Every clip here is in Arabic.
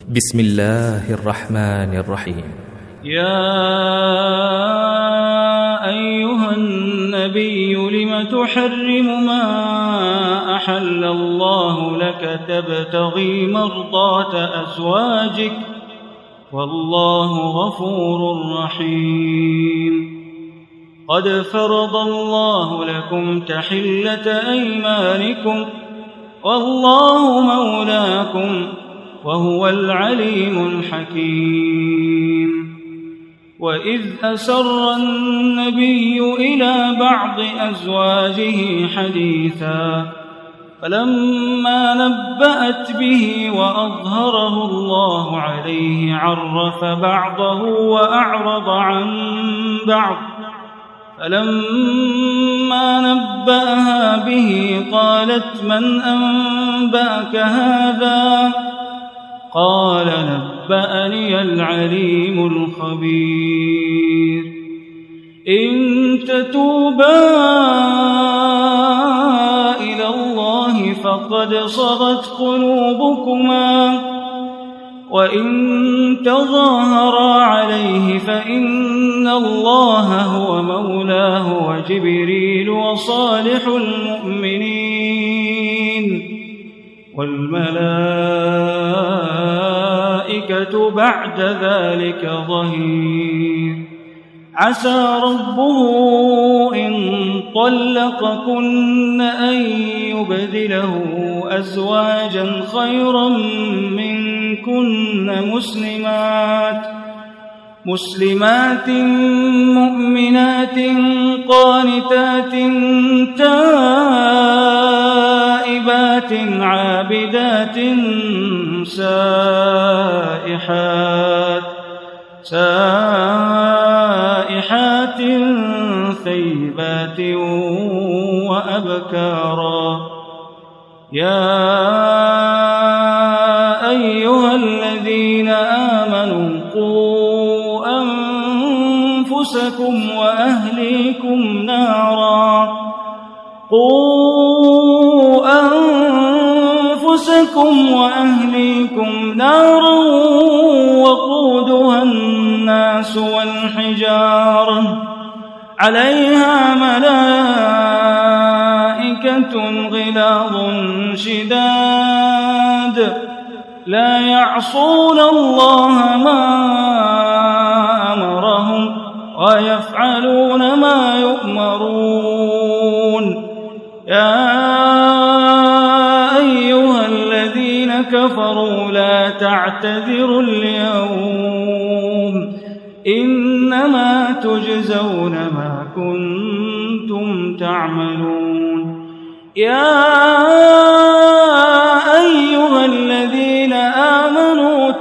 بسم الله الرحمن الرحيم. يا أيها النبي لم تحرم ما أحل الله لك تبتغي مرضات أزواجك والله غفور رحيم. قد فرض الله لكم تحلة أيمانكم والله مولاكم وهو العليم الحكيم. وإذ أسر النبي إلى بعض أزواجه حديثا فلما نبأت به وأظهره الله عليه عرف بعضه وأعرض عن بعض فلما نبأها به قالت من أنبأك هذا؟ قال نبأني العليم الخبير. إن تتوبا إلى الله فقد صغت قلوبكما وإن تظاهرا عليه فإن الله هو مولاه وجبريل وصالح المؤمنين والملائكة بعد ذلك ظهير. عسى ربه إن طلقكن أن يبدله أزواجا خيرا منكن مسلمات مؤمنات قانتات تائبات عابدات سائحات ثيبات وأبكارا. يا أيها الذين آمنوا قوا أنفسكم وأهليكم نارا وقودها الناس والحجارة عليها ملائكة غلاظ شداد لا يعصون الله ما أمرهم ويفعلون ما يؤمرون. يا أيها الذين كفروا لا تعتذروا اليوم إنما تجزون ما كنتم تعملون. يا أيها الذين آمنوا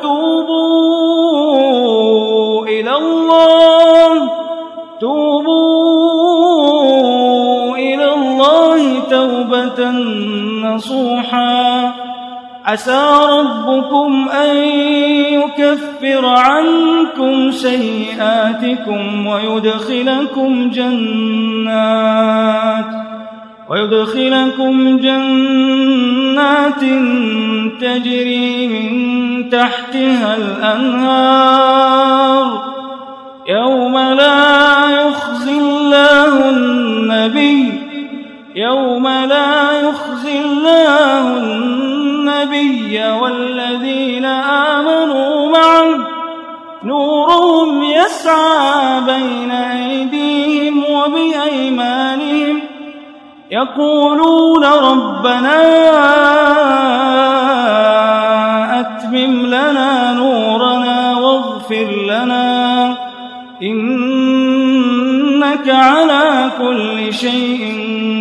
توبوا إلى الله توبة نصوحا. عسى ربكم أن يكفر عنكم سيئاتكم ويدخلكم جنات تجري من تحتها الأنهار يوم لا يخزي الله النبي والذين آمنوا معه نورهم يسعى بين أيديهم وبأيمانهم يقولون ربنا أتمم لنا نورنا واغفر لنا إنك على كل شيء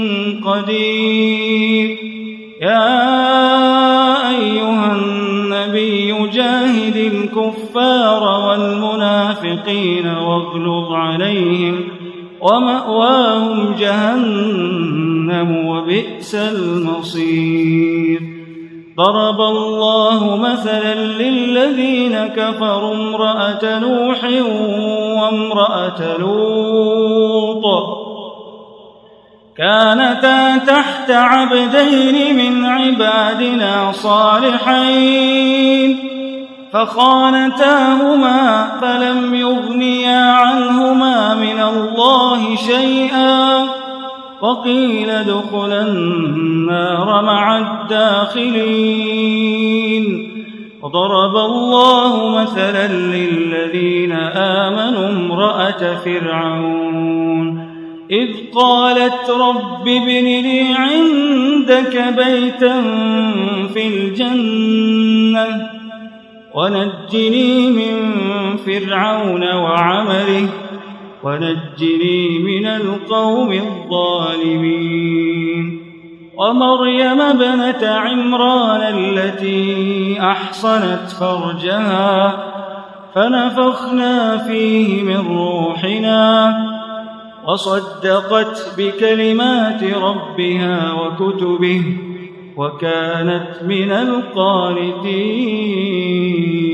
قدير. يا أيها النبي جاهد الكفار والمنافقين واغلظ عليهم ومأواهم جهنم وبئس المصير. ضرب الله مثلا للذين كفروا امرأة نوح وامرأة لوط كانتا تحت عبدين من عبادنا صالحين فخانتاهما فلم يغنيا عنهما من الله شيئا وقيل ادخلا النار مع الداخلين. وضرب الله مثلا للذين آمنوا امرأة فرعون إذ قالت رب ابن لي عندك بيتا في الجنة ونجني من فرعون وعمله ونجني من القوم الظالمين. ومريم ابنة عمران التي أحصنت فرجها فنفخنا فيه من روحنا وصدقت بكلمات ربها وكتبه وكانت من القانتين.